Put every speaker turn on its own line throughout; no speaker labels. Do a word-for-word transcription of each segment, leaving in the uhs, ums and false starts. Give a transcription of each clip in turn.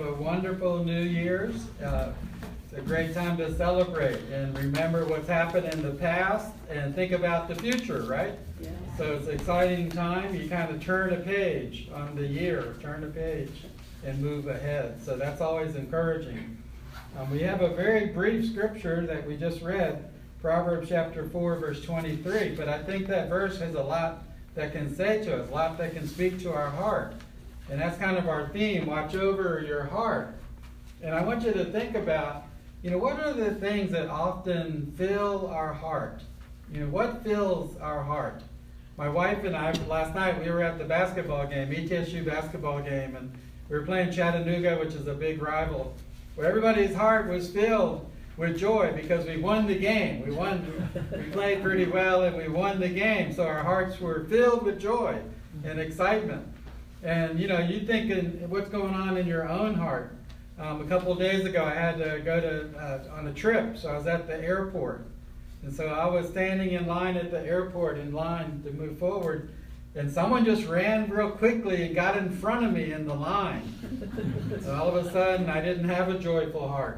a wonderful New Year's. Uh, it's a great time to celebrate and remember what's happened in the past and think about the future, right?
Yeah.
So it's an exciting time. You kind of turn a page on the year, turn a page and move ahead. So that's always encouraging. Um, we have a very brief scripture that we just read, Proverbs chapter four, verse twenty-three. But I think that verse has a lot that can say to us, a lot that can speak to our heart. And that's kind of our theme, watch over your heart. And I want you to think about, you know, what are the things that often fill our heart? You know, what fills our heart? My wife and I, last night, we were at the basketball game, E T S U basketball game, and we were playing Chattanooga, which is a big rival, where everybody's heart was filled with joy because we won the game. We won, we played pretty well and we won the game. So our hearts were filled with joy and excitement. And you know, you thinking what's going on in your own heart. Um, a couple of days ago, I had to go to uh, on a trip, so I was at the airport. And so I was standing in line at the airport in line to move forward. And someone just ran real quickly and got in front of me in the line. So all of a sudden, I didn't have a joyful heart.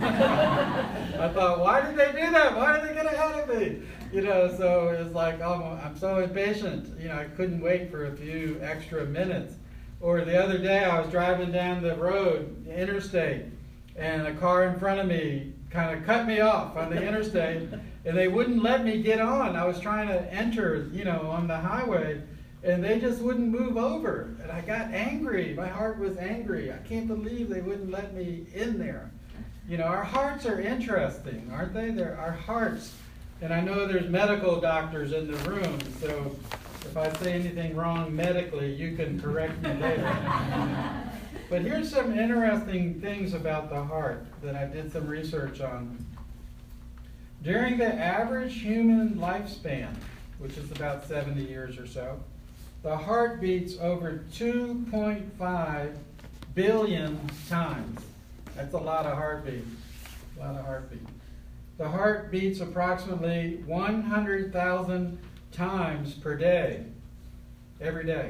I thought, why did they do that? Why did they get ahead of me? You know, so it was like, oh, I'm so impatient. You know, I couldn't wait for a few extra minutes. Or the other day, I was driving down the road, the interstate, and a car in front of me kind of cut me off on the interstate, and they wouldn't let me get on. I was trying to enter, you know, on the highway, and they just wouldn't move over. And I got angry. My heart was angry. I can't believe they wouldn't let me in there. You know, our hearts are interesting, aren't they? They're our hearts. And I know there's medical doctors in the room, so if I say anything wrong medically, you can correct me later. But here's some interesting things about the heart that I did some research on. During the average human lifespan, which is about seventy years or so, the heart beats over two point five billion times. That's a lot of heartbeats. A lot of heartbeats. The heart beats approximately one hundred thousand times per day, every day.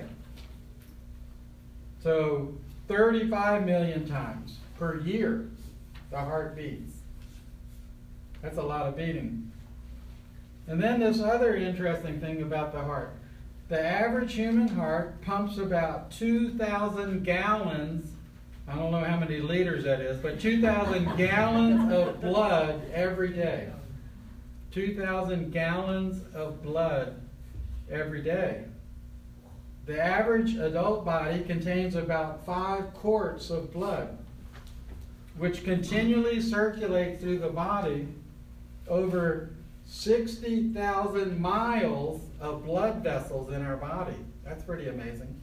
So thirty-five million times per year the heart beats. That's a lot of beating. And then this other interesting thing about the heart. The average human heart pumps about two thousand gallons, I don't know how many liters that is, but two thousand gallons of blood every day. two thousand gallons of blood every day. The average adult body contains about five quarts of blood, which continually circulates through the body over sixty thousand miles of blood vessels in our body. That's pretty amazing.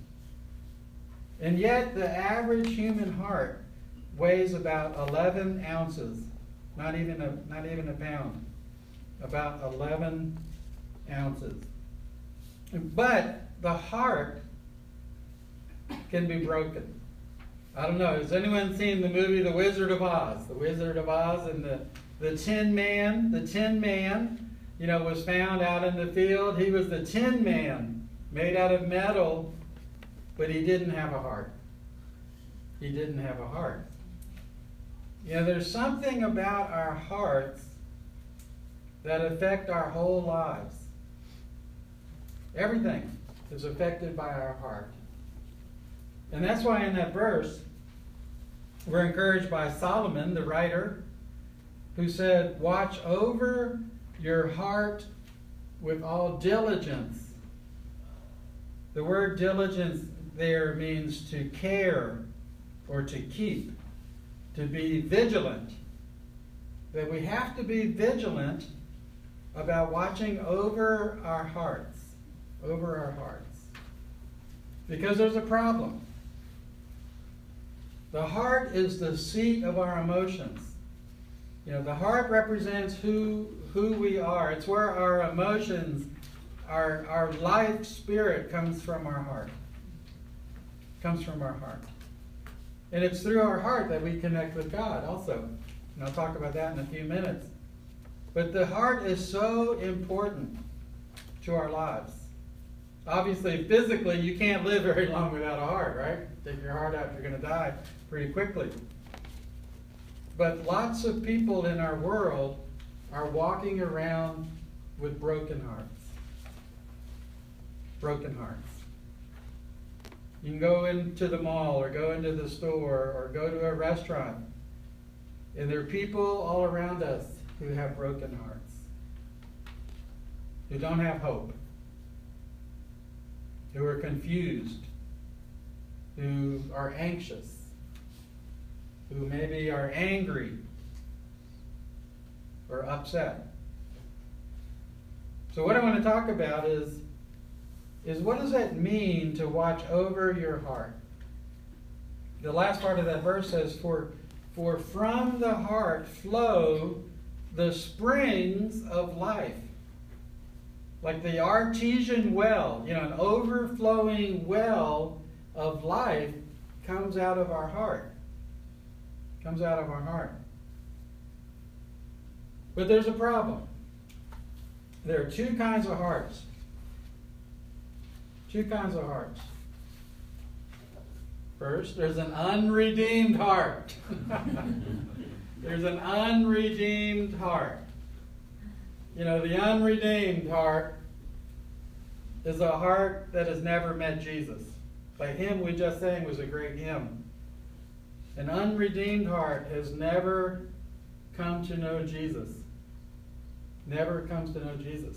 And yet the average human heart weighs about eleven ounces, not even a, not even a pound, about eleven ounces. But the heart can be broken. I don't know, has anyone seen the movie The Wizard of Oz? The Wizard of Oz and the, the Tin Man, the Tin Man, you know, was found out in the field. He was the Tin Man, made out of metal, but he didn't have a heart. He didn't have a heart. You know, there's something about our hearts that affect our whole lives. Everything is affected by our heart. And that's why in that verse, we're encouraged by Solomon, the writer, who said, watch over your heart with all diligence. The word diligence there means to care or to keep, to be vigilant. That we have to be vigilant about watching over our hearts, over our hearts. Because there's a problem. The heart is the seat of our emotions. You know, the heart represents who who we are. It's where our emotions, our our life spirit comes from our heart. Comes from our heart. And it's through our heart that we connect with God also. And I'll talk about that in a few minutes. But the heart is so important to our lives. Obviously, physically, you can't live very long without a heart, right? Take your heart out, you're going to die pretty quickly. But lots of people in our world are walking around with broken hearts. Broken hearts. You can go into the mall or go into the store or go to a restaurant, and there are people all around us who have broken hearts, who don't have hope, who are confused, who are anxious, who maybe are angry or upset. So what I want to talk about is, is what does that mean to watch over your heart? The last part of that verse says, for, for from the heart flow the springs of life. Like the artesian well, you know, an overflowing well of life comes out of our heart. Comes out of our heart. But there's a problem. There are two kinds of hearts. Two kinds of hearts. First, there's an unredeemed heart. There's an unredeemed heart. You know, the unredeemed heart is a heart that has never met Jesus. The hymn we just sang was a great hymn. An unredeemed heart has never come to know Jesus. Never comes to know Jesus.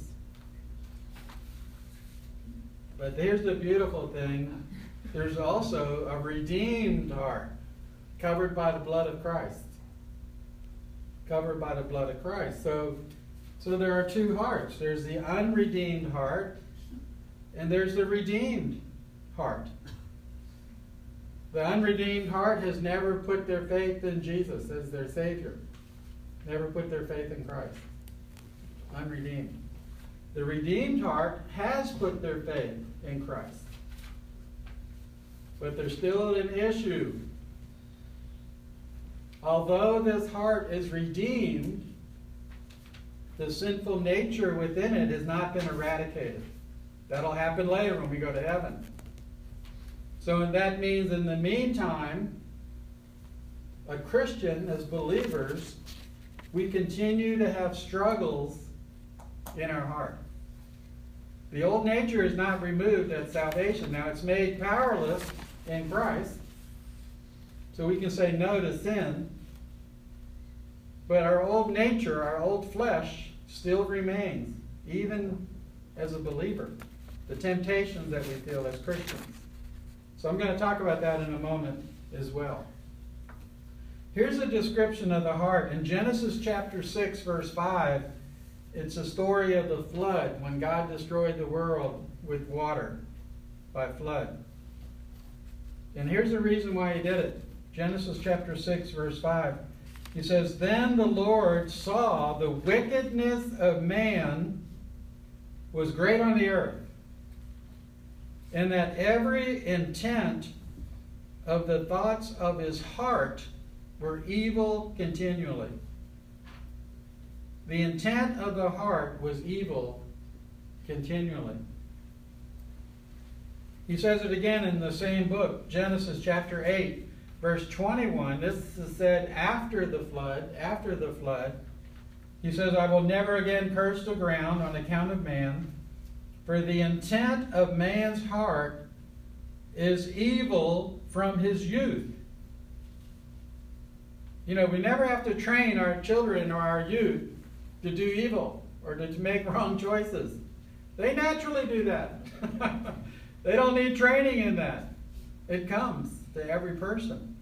But here's the beautiful thing. There's also a redeemed heart covered by the blood of Christ. Covered by the blood of Christ. So, so there are two hearts. There's the unredeemed heart, and there's the redeemed heart. The unredeemed heart has never put their faith in Jesus as their Savior. Never put their faith in Christ. Unredeemed. The redeemed heart has put their faith in Christ. But there's still an issue. Although this heart is redeemed, the sinful nature within it has not been eradicated. That'll happen later when we go to heaven. So that means in the meantime, a Christian, as believers, we continue to have struggles in our heart. The old nature is not removed at salvation. Now it's made powerless in Christ. So we can say no to sin. But our old nature, our old flesh, still remains, even as a believer. The temptations that we feel as Christians. So I'm going to talk about that in a moment as well. Here's a description of the heart. In Genesis chapter six, verse five, it's a story of the flood, when God destroyed the world with water by flood. And here's the reason why he did it. Genesis chapter six, verse five. He says, then the Lord saw the wickedness of man was great on the earth, and that every intent of the thoughts of his heart were evil continually. The intent of the heart was evil continually. He says it again in the same book, Genesis chapter eight, verse twenty-one. This is said after the flood, after the flood. He says, I will never again curse the ground on account of man, for the intent of man's heart is evil from his youth. You know, we never have to train our children or our youth to do evil or to make wrong choices. They naturally do that. They don't need training in that. It comes to every person.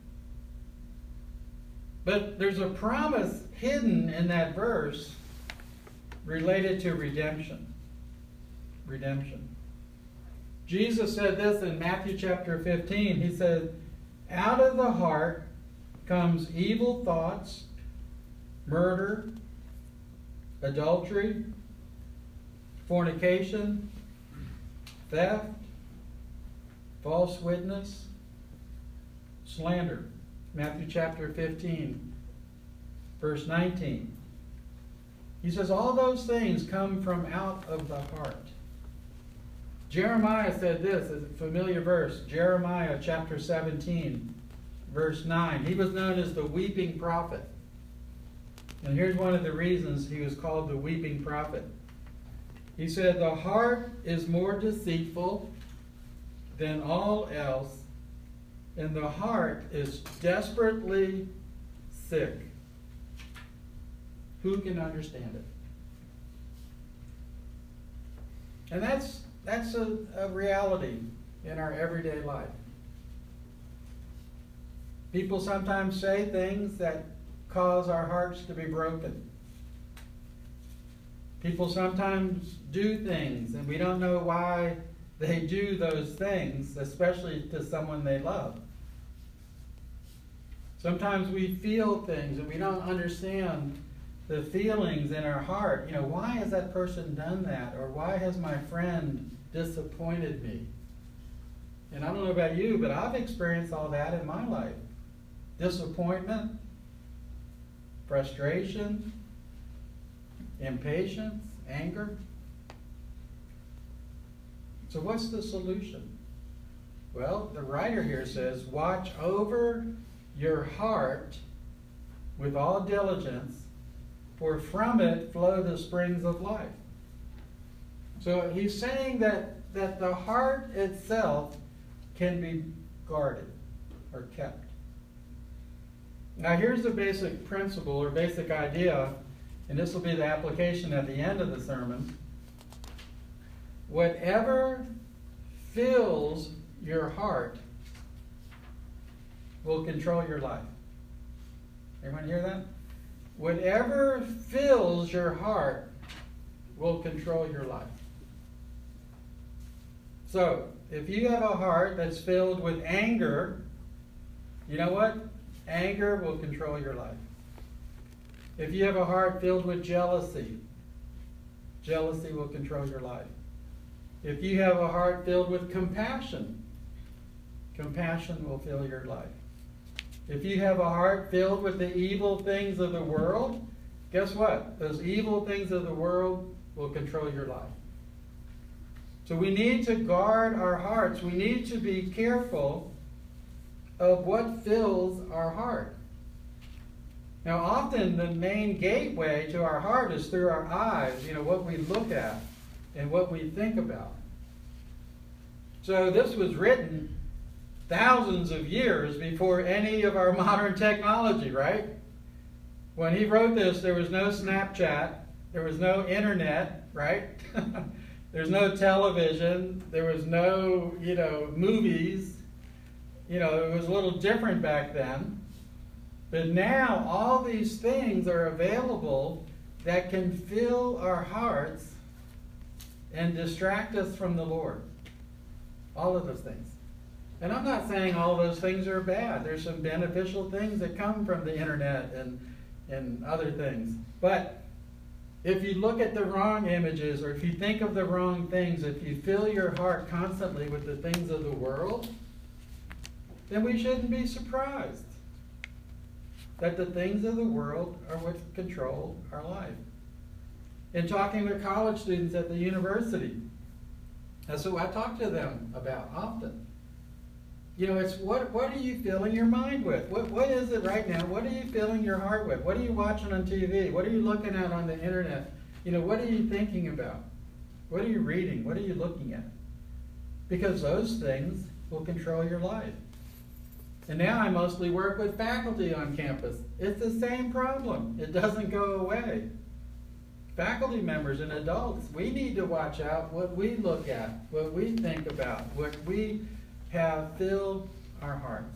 But there's a promise hidden in that verse related to redemption. Redemption. Jesus said this in Matthew chapter fifteen. He said, out of the heart comes evil thoughts, murder, adultery, fornication, theft, false witness, slander. Matthew chapter fifteen, verse nineteen. He says all those things come from out of the heart. Jeremiah said this, it's a familiar verse, Jeremiah chapter seventeen, verse nine. He was known as the weeping prophet. And here's one of the reasons he was called the weeping prophet. He said, the heart is more deceitful than all else, and the heart is desperately sick. Who can understand it? And that's that's a, a reality in our everyday life. People sometimes say things that cause our hearts to be broken. People sometimes do things and we don't know why they do those things, especially to someone they love. Sometimes we feel things and we don't understand the feelings in our heart. You know, why has that person done that? Or why has my friend disappointed me? And I don't know about you, but I've experienced all that in my life. Disappointment, frustration, impatience, anger. So what's the solution? Well, the writer here says, watch over your heart with all diligence, for from it flow the springs of life. So he's saying that, that the heart itself can be guarded or kept. Now here's the basic principle or basic idea, and this will be the application at the end of the sermon. Whatever fills your heart will control your life. Everyone hear that? Whatever fills your heart will control your life. So, if you have a heart that's filled with anger, you know what? Anger will control your life. If you have a heart filled with jealousy, jealousy will control your life. If you have a heart filled with compassion, compassion will fill your life. If you have a heart filled with the evil things of the world, guess what? Those evil things of the world will control your life. So we need to guard our hearts. We need to be careful of what fills our heart. Now, often the main gateway to our heart is through our eyes, you know, what we look at and what we think about. So this was written thousands of years before any of our modern technology, right? When he wrote this, there was no Snapchat, there was no internet, right? There's no television, there was no, you know, movies. You know, it was a little different back then. But now all these things are available that can fill our hearts and distract us from the Lord. All of those things. And I'm not saying all those things are bad. There's some beneficial things that come from the internet and, and other things. But if you look at the wrong images, or if you think of the wrong things, if you fill your heart constantly with the things of the world, then we shouldn't be surprised that the things of the world are what control our life. In talking with college students at the university, that's what I talk to them about often. You know, it's what what are you filling your mind with? What What is it right now? What are you filling your heart with? What are you watching on T V? What are you looking at on the internet? You know, what are you thinking about? What are you reading? What are you looking at? Because those things will control your life. And now I mostly work with faculty on campus. It's the same problem. It doesn't go away. Faculty members and adults, we need to watch out what we look at, what we think about, what we have filled our hearts.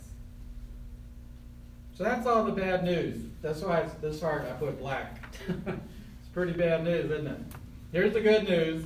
So that's all the bad news. That's why it's, this heart I put black. It's pretty bad news, isn't it? Here's the good news.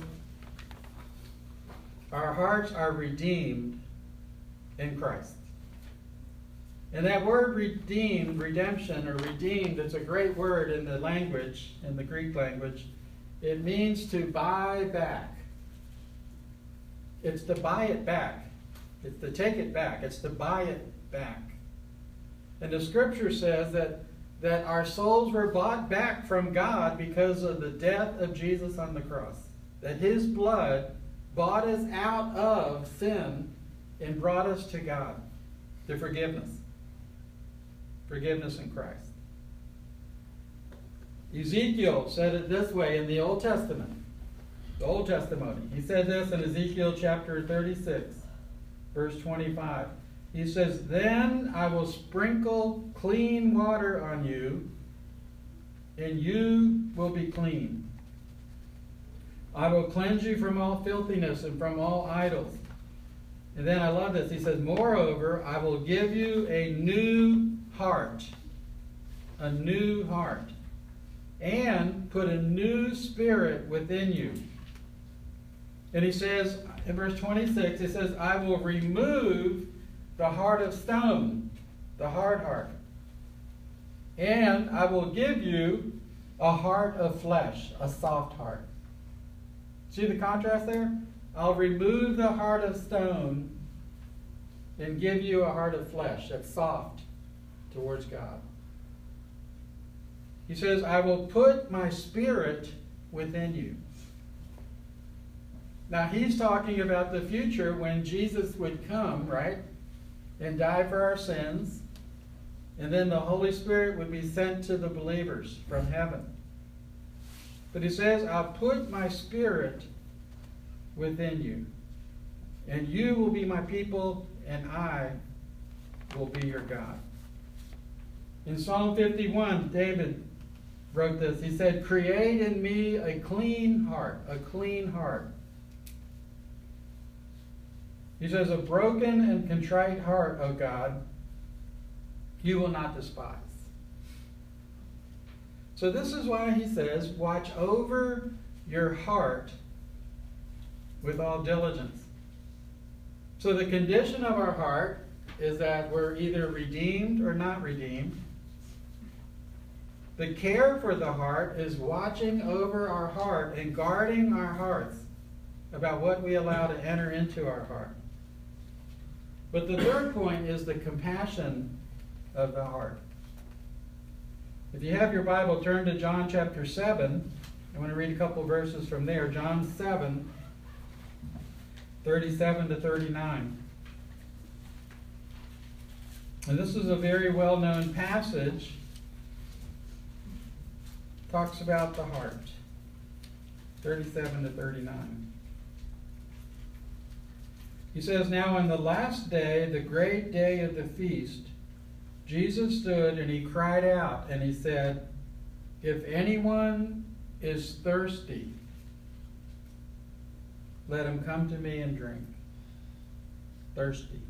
Our hearts are redeemed in Christ. And that word redeemed, redemption, or redeemed, it's a great word in the language, in the Greek language. It means to buy back. It's to buy it back. It's to take it back. It's to buy it back. And the scripture says that, that our souls were bought back from God because of the death of Jesus on the cross. That his blood bought us out of sin and brought us to God, to forgiveness. Forgiveness in Christ. Ezekiel said it this way in the Old Testament. The Old Testimony. He said this in Ezekiel chapter thirty-six, verse twenty-five. He says, "Then I will sprinkle clean water on you, and you will be clean. I will cleanse you from all filthiness and from all idols." And then I love this. He says, "Moreover, I will give you a new heart." A new heart. "And put a new spirit within you." And he says, in verse twenty-six, he says, "I will remove the heart of stone," the hard heart, "and I will give you a heart of flesh," a soft heart. See the contrast there? I'll remove the heart of stone and give you a heart of flesh that's soft towards God. He says, "I will put my spirit within you." Now he's talking about the future when Jesus would come, right? And die for our sins. And then the Holy Spirit would be sent to the believers from heaven. But he says, "I'll put my spirit within you. And you will be my people, and I will be your God." In Psalm fifty-one, David wrote this. He said, "Create in me a clean heart," a clean heart. He says, "A broken and contrite heart, O God, you will not despise." So this is why he says, watch over your heart with all diligence. So the condition of our heart is that we're either redeemed or not redeemed. The care for the heart is watching over our heart and guarding our hearts about what we allow to enter into our heart. But the third point is the compassion of the heart. If you have your Bible, turn to John chapter seven. I want to read a couple verses from there. John seven, thirty-seven to thirty-nine. And this is a very well-known passage. Talks about the heart. thirty-seven to thirty-nine. He says, "Now on the last day, the great day of the feast, Jesus stood and he cried out and he said, 'If anyone is thirsty, let him come to me and drink.'" Thirsty.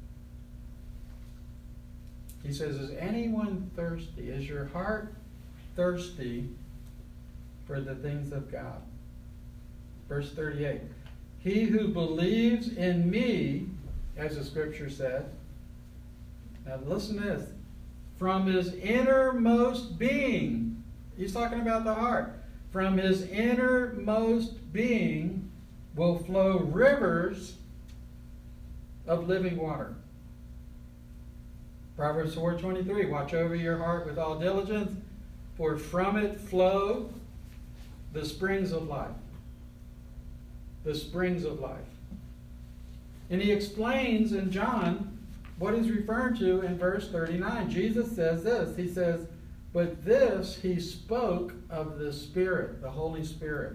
He says, is anyone thirsty? Is your heart thirsty for the things of God? Verse thirty-eight. "He who believes in me," as the scripture said, now listen to this, "from his innermost being," he's talking about the heart, "from his innermost being will flow rivers of living water." Proverbs four twenty-three, "Watch over your heart with all diligence, for from it flow the springs of life." The springs of life. And he explains in John what he's referring to in verse thirty-nine. Jesus says this. He says, "But this he spoke of the Spirit," the Holy Spirit,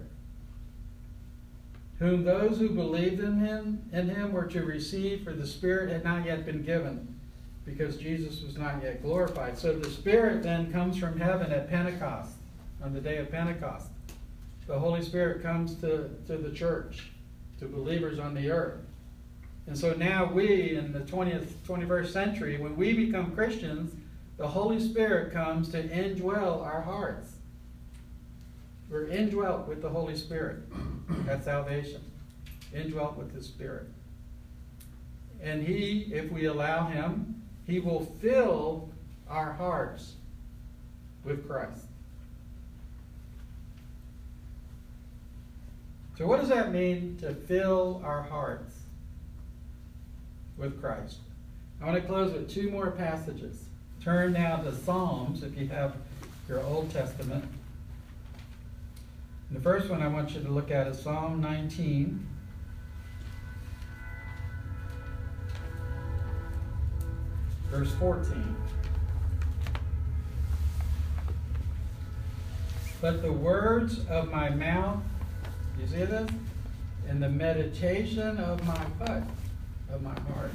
"whom those who believed in him, in him were to receive, for the Spirit had not yet been given, because Jesus was not yet glorified." So the Spirit then comes from heaven at Pentecost, on the day of Pentecost. The Holy Spirit comes to, to the church, to believers on the earth. And so now we, in the twentieth, twenty-first century, when we become Christians, the Holy Spirit comes to indwell our hearts. We're indwelt with the Holy Spirit. That's salvation. Indwelt with the Spirit. And he, if we allow him, he will fill our hearts with Christ. So what does that mean, to fill our hearts with Christ? I want to close with two more passages. Turn now to Psalms, if you have your Old Testament. And the first one I want you to look at is Psalm nineteen. verse fourteen. But the words of my mouth, you see this? And the meditation of my what? Of my heart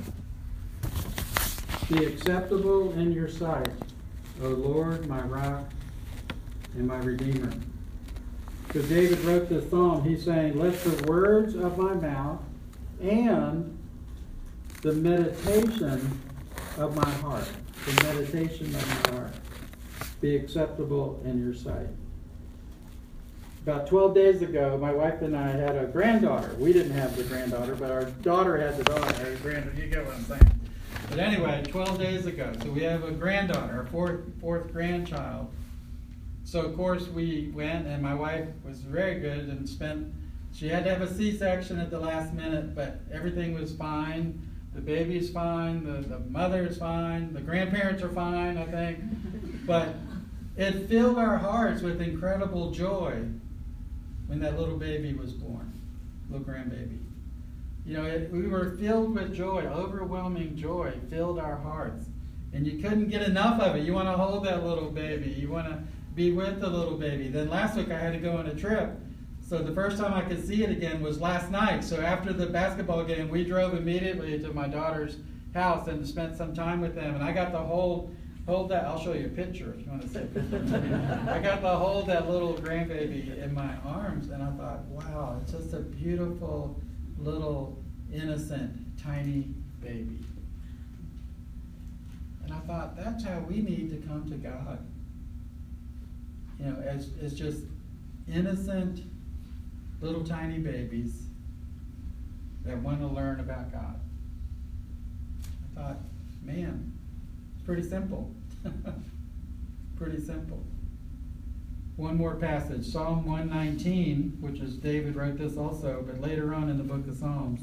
be acceptable in your sight, O Lord, my rock and my redeemer. Because David wrote this psalm, he's saying, let the words of my mouth and the meditation of my heart, the meditation of my heart, be acceptable in your sight. About twelve days ago, my wife and I had a granddaughter. We didn't have the granddaughter, but our daughter had the daughter. Our granddaughter, you get what I'm saying. But anyway, twelve days ago, so we have a granddaughter, our fourth, fourth grandchild. So, of course, we went, and my wife was very good and spent, she had to have a C-section at the last minute, but everything was fine. The baby's fine, the, the mother is fine, the grandparents are fine, I think. But it filled our hearts with incredible joy when that little baby was born, little grandbaby. You know, it, we were filled with joy, overwhelming joy filled our hearts. And you couldn't get enough of it. You want to hold that little baby. You want to be with the little baby. Then last week I had to go on a trip. So the first time I could see it again was last night. So after the basketball game, we drove immediately to my daughter's house and spent some time with them. And I got to hold, hold that. I'll show you a picture if you want to see a picture. I got to hold that little grandbaby in my arms. And I thought, wow, it's just a beautiful, little, innocent, tiny baby. And I thought, that's how we need to come to God. You know, as, as just innocent, little tiny babies that want to learn about God. I thought, man, it's pretty simple. Pretty simple. One more passage, Psalm one nineteen, which is David wrote this also, but later on in the book of Psalms.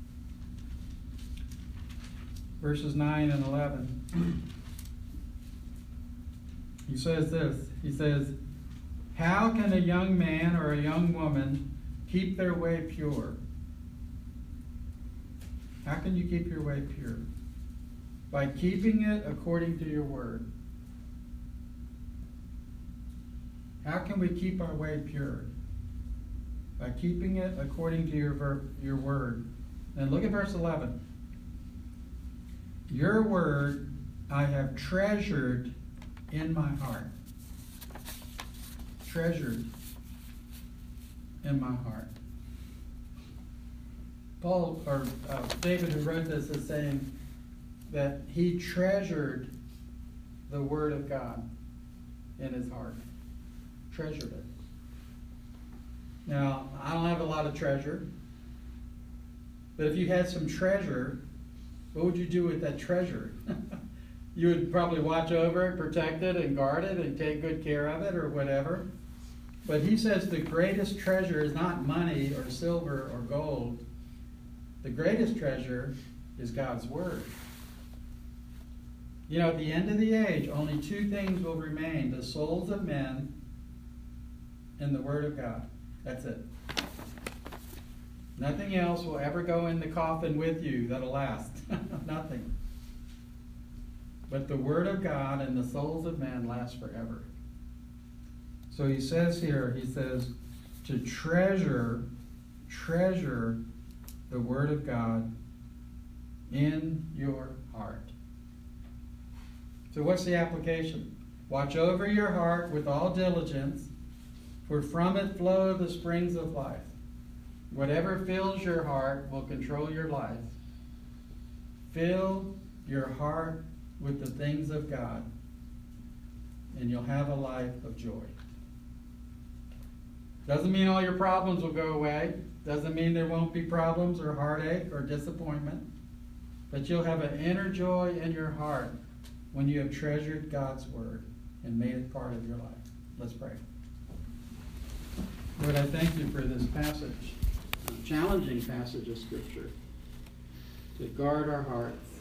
Verses nine and eleven. He says this, he says, how can a young man or a young woman keep their way pure? How can you keep your way pure? By keeping it according to your word. How can we keep our way pure? By keeping it according to your, ver- your word. And look at verse eleven. Your word I have treasured in my heart. Treasured in my heart. Paul, or uh, David who wrote this is saying that he treasured the word of God in his heart. Treasured it. Now, I don't have a lot of treasure, but if you had some treasure, what would you do with that treasure? You would probably watch over it, protect it, and guard it, and take good care of it, or whatever. But he says the greatest treasure is not money or silver or gold. The greatest treasure is God's word. You know, at the end of the age, only two things will remain: the souls of men and the word of God. That's it. Nothing else will ever go in the coffin with you that'll last. Nothing. But the word of God and the souls of men last forever. So he says here, he says, to treasure, treasure the word of God in your heart. So what's the application? Watch over your heart with all diligence, for from it flow the springs of life. Whatever fills your heart will control your life. Fill your heart with the things of God, and you'll have a life of joy. Doesn't mean all your problems will go away. Doesn't mean there won't be problems or heartache or disappointment. But you'll have an inner joy in your heart when you have treasured God's word and made it part of your life. Let's pray. Lord, I thank you for this passage, a challenging passage of Scripture, to guard our hearts,